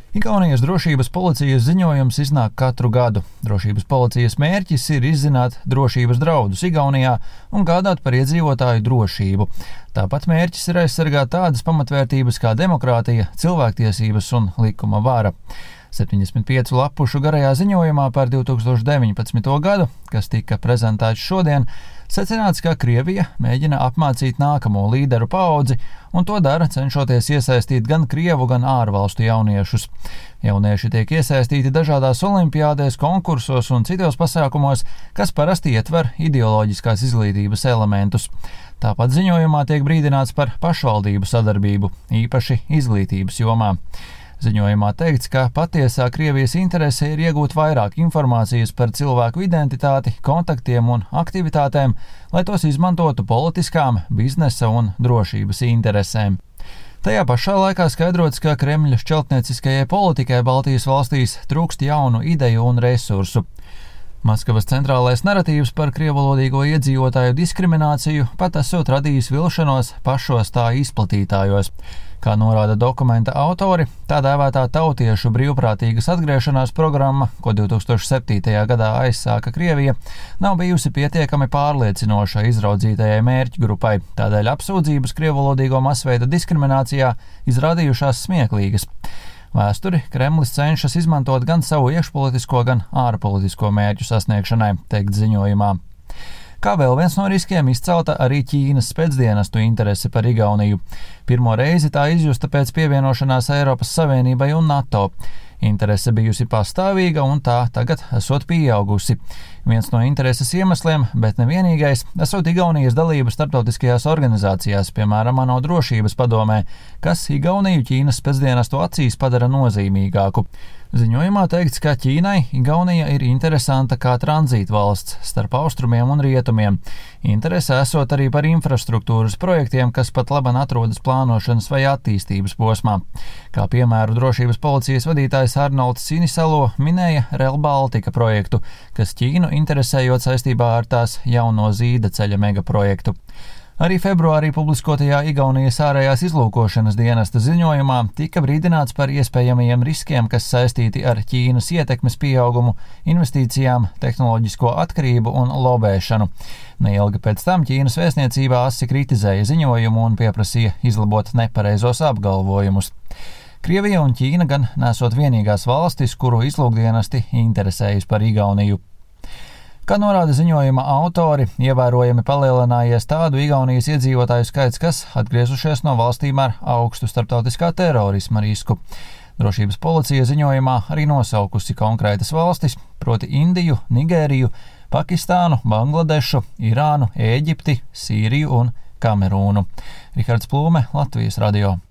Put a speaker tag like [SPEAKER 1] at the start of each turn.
[SPEAKER 1] Igaunijas drošības policijas ziņojums iznāk katru gadu. Drošības policijas mērķis ir izzināt drošības draudus Igaunijā un gādāt par iedzīvotāju drošību. Tāpat mērķis ir aizsargāt tādas pamatvērtības kā demokrātija, cilvēktiesības un likuma vara. 75 lapušu garajā ziņojumā par 2019. gadu, kas tika prezentēts šodien, secināts, ka Krievija mēģina apmācīt nākamo līderu paudzi, un to dara, cenšoties iesaistīt gan krievu, gan ārvalstu jauniešus. Jaunieši tiek iesaistīti dažādās olimpiādēs, konkursos un citos pasākumos, kas parasti ietver ideoloģiskās izglītības elementus. Tāpat ziņojumā tiek brīdināts par pašvaldību sadarbību, īpaši izglītības jomā. Ziņojumā teikts, ka patiesā Krievijas interese ir iegūt vairāk informācijas par cilvēku identitāti, kontaktiem un aktivitātēm, lai tos izmantotu politiskām, biznesa un drošības interesēm. Tajā pašā laikā skaidrots, ka Kremļa šķeltnieciskajai politikai Baltijas valstīs trūkst jaunu ideju un resursu. Maskavas centrālais naratīvs par krievalodīgo iedzīvotāju diskrimināciju pat esot radījis vilšanos pašos tā izplatītājos. Kā norāda dokumenta autori, tā dēvētā tautiešu brīvprātīgas atgriešanās programma, ko 2007. gadā aizsāka Krievija, nav bijusi pietiekami pārliecinoša izraudzītajai mērķu grupai, tādēļ apsūdzības krievalodīgo masveida diskriminācijā izrādījušās smieklīgas. Vēsturi Kremlis cenšas izmantot gan savu iekšpolitisko, gan ārpolitisko mērķu sasniegšanai, teikt ziņojumā. Kā vēl viens no riskiem izcelta arī Ķīnas spēcdienestu interese par Igauniju. Pirmo reizi tā izjusta pēc pievienošanās Eiropas Savienībai un NATO. Interese bijusi pastāvīga un tā tagad esot pieaugusi. Viens no intereses iemesliem, bet nevienīgais, esot Igaunijas dalība starptautiskajās organizācijās, piemēram, ANO drošības padomē, kas Igauniju Ķīnas spēcdienestu acīs padara nozīmīgāku. Ziņojumā teikts, ka Ķīnai Igaunija ir interesanta kā tranzītvalsts starp austrumiem un rietumiem. Interese esot arī par infrastruktūras projektiem, kas pat laban atrodas plānošanas vai attīstības posmā. Kā piemēru drošības policijas vadītājs Arnolds Sinisalo minēja Rail Baltica projektu, kas Ķīnu interesējot saistībā ar tās jauno zīda ceļa megaprojektu. Arī februārī publiskotajā Igaunijas ārējās izlūkošanas dienesta ziņojumā tika brīdināts par iespējamajiem riskiem, kas saistīti ar Ķīnas ietekmes pieaugumu, investīcijām, tehnoloģisko atkarību un lobēšanu. Neilgi pēc tam Ķīnas vēstniecībā asi kritizēja ziņojumu un pieprasīja izlabot nepareizos apgalvojumus. Krievija un Ķīna gan nesot vienīgās valstis, kuru izlūkdienesti interesējas par Igauniju. Kā norāda ziņojuma autori, ievērojami palielinājies tādu Igaunijas iedzīvotāju skaits, kas atgriezušies no valstīm ar augstu starptautiskā terorisma risku. Drošības policija ziņojumā arī nosaukusi konkrētas valstis, proti Indiju, Nigēriju, Pakistānu, Bangladešu, Irānu, Ēģipti, Sīriju un Kamerūnu. Rihards Plūme, Latvijas radio.